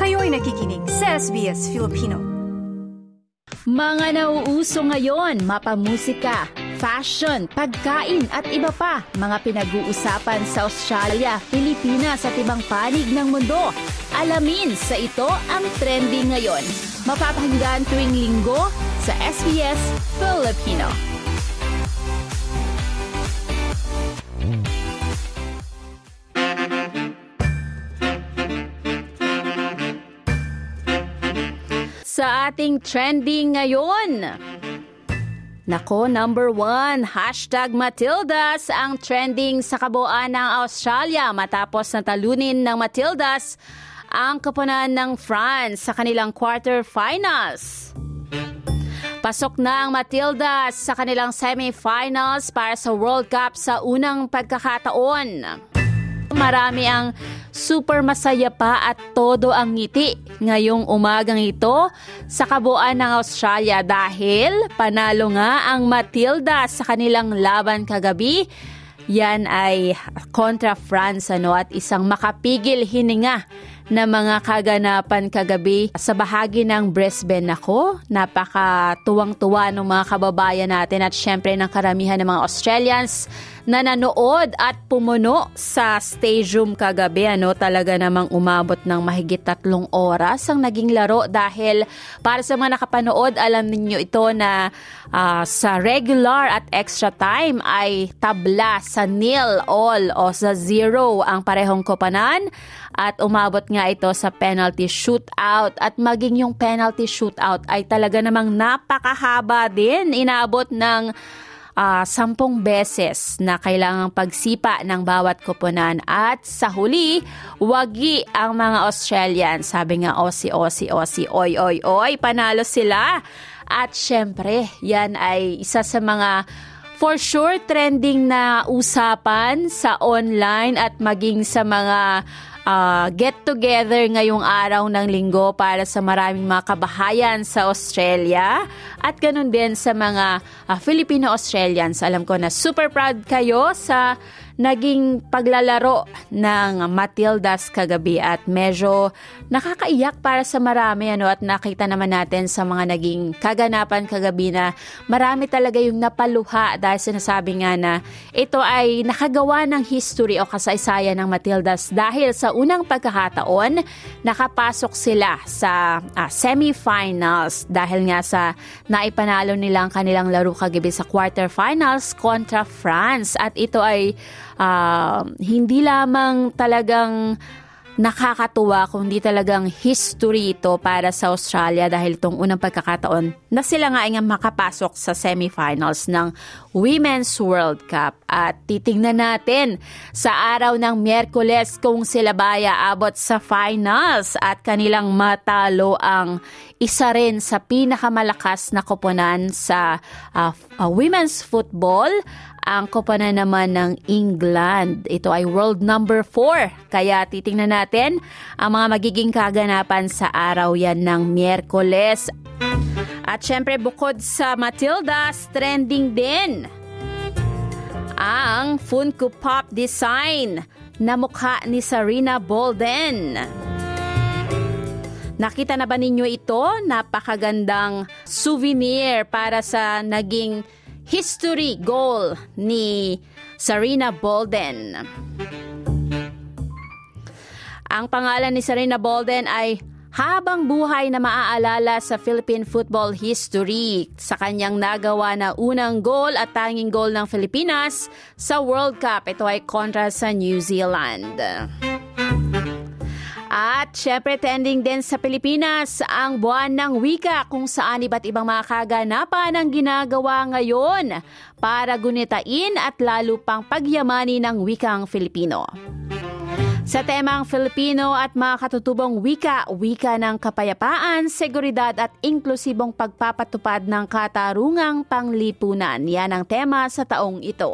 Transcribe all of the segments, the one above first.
Kayo'y nakikinig sa SBS Filipino. Mga nauuso ngayon, mapamusika, fashion, pagkain at iba pa. Mga pinag-uusapan sa Australia, Pilipinas at ibang panig ng mundo. Alamin sa ito ang trending ngayon. Mapapakinggan tuwing linggo sa SBS Filipino. Sa ating trending ngayon, nako, number 1, #Matildas ang trending sa kabuuan ng Australia matapos natalunin ng Matildas ang koponan ng France sa kanilang quarterfinals. Pasok na ang Matildas sa kanilang semifinals para sa World Cup sa unang pagkakataon. Marami ang super masaya pa at todo ang ngiti ngayong umagang ito sa kabuuan ng Australia dahil panalo nga ang Matilda sa kanilang laban kagabi. Yan ay kontra France at isang makapigil hininga na mga kaganapan kagabi sa bahagi ng Brisbane. Ako, napakatuwang-tuwa ng mga kababayan natin at syempre ng karamihan ng mga Australians na nanood at pumuno sa stadium kagabi. Talaga namang umabot ng mahigit 3 oras ang naging laro dahil para sa mga nakapanood, alam niyo ito na sa regular at extra time ay tabla sa 0-0 o sa 0 ang parehong koponan at umabot nga ito sa penalty shootout at maging yung penalty shootout ay talaga namang napakahaba din. Inaabot ng 10 beses na kailangang pagsipa ng bawat koponan at sa huli, wagi ang mga Australian. Sabi nga, Aussie, oy, panalo sila. At syempre, yan ay isa sa mga for sure trending na usapan sa online at maging sa mga get-together ngayong araw ng linggo para sa maraming mga kabahayan sa Australia at ganun din sa mga Filipino-Australians. Alam ko na super proud kayo sa naging paglalaro ng Matildas kagabi at medyo nakakaiyak para sa marami at nakita naman natin sa mga naging kaganapan kagabi na marami talaga yung napaluha dahil sinasabi nga na ito ay nakagawa ng history o kasaysayan ng Matildas dahil sa unang pagkakataon nakapasok sila sa semifinals dahil nga sa naipanalo nilang kanilang laro kagabi sa quarterfinals kontra France at ito ay hindi lamang talagang nakakatuwa kundi talagang history ito para sa Australia dahil itong unang pagkakataon na sila nga ay makapasok sa semifinals ng Women's World Cup. At titingnan natin sa araw ng Miyerkules kung sila ba aabot sa finals at kanilang matalo ang isa rin sa pinakamalakas na koponan sa women's football, ang koponan naman ng England. Ito ay world number 4. Kaya titingnan natin ang mga magiging kaganapan sa araw yan ng Miyerkules. At syempre bukod sa Matildas, trending din ang Funko Pop design na mukha ni Sarina Bolden. Nakita na ba ninyo ito? Napakagandang souvenir para sa naging history goal ni Sarina Bolden. Ang pangalan ni Sarina Bolden ay habang buhay na maaalala sa Philippine football history sa kanyang nagawa na unang goal at tanging goal ng Pilipinas sa World Cup. Ito ay kontra sa New Zealand. At syempre trending din sa Pilipinas ang buwan ng wika kung saan iba't ibang mga kaganapan ang ginagawa ngayon para gunitain at lalo pang pagyamani ng wikang Filipino. Sa temang Filipino at mga katutubong wika ng kapayapaan, seguridad at inklusibong pagpapatupad ng katarungang panglipunan. Yan ang tema sa taong ito.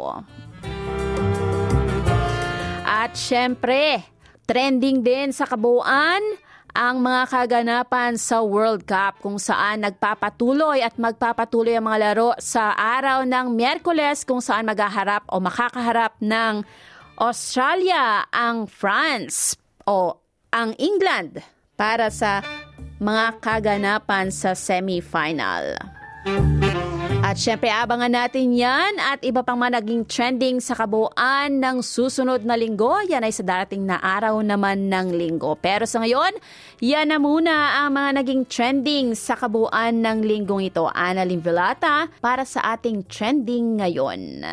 At syempre, trending din sa kabuuan ang mga kaganapan sa World Cup kung saan nagpapatuloy at magpapatuloy ang mga laro sa araw ng Miyerkules kung saan maghaharap o makakaharap ng Australia ang France o ang England para sa mga kaganapan sa semifinal. At syempre, abangan natin yan at iba pang mga naging trending sa kabuuan ng susunod na linggo. Yan ay sa darating na araw naman ng linggo. Pero sa ngayon, yan na muna ang mga naging trending sa kabuuan ng linggong ito. Annalyn Villata para sa ating trending ngayon.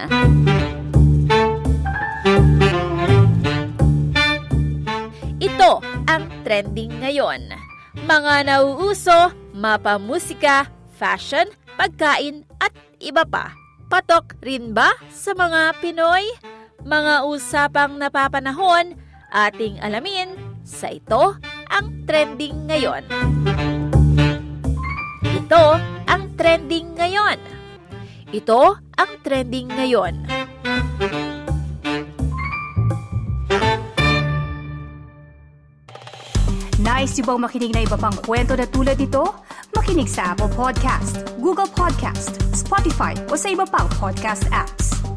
Ito ang trending ngayon. Mga nauuso, mapamusika, fashion, pagkain at iba pa. Patok rin ba sa mga Pinoy? Mga usapang napapanahon, ating alamin sa ito ang trending ngayon. Ito ang trending ngayon. Ito ang trending ngayon. Nice yung bang makinig na iba pang kwento na tulad ito? Makinig sa Apple Podcast, Google Podcast, Spotify o sa iba pang podcast apps.